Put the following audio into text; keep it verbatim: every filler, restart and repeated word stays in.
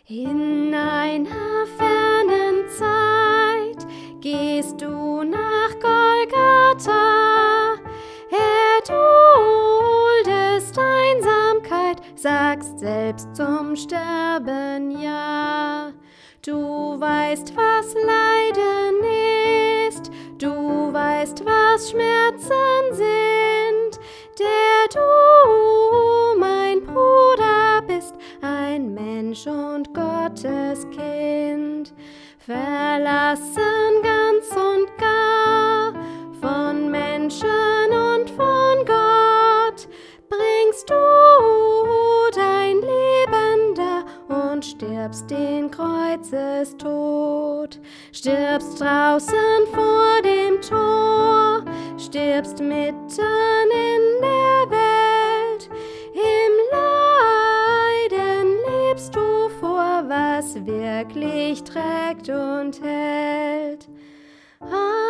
In einer fernen Zeit gehst du nach Golgatha, erduldest Einsamkeit, sagst selbst zum Sterben ja. Du weißt, was Leiden ist, du weißt, was Schmerzen sind, der du, mein Bruder, bist, ein Mensch und Gottes Kind, verlassen ganz und gar von Menschen und von Gott, bringst du dein Leben dar und stirbst den Kreuzestod, stirbst draußen vor dem Tor, stirbst mitten in der Welt, im Leiden lebst du vor, was wirklich trägt und hält. Amen.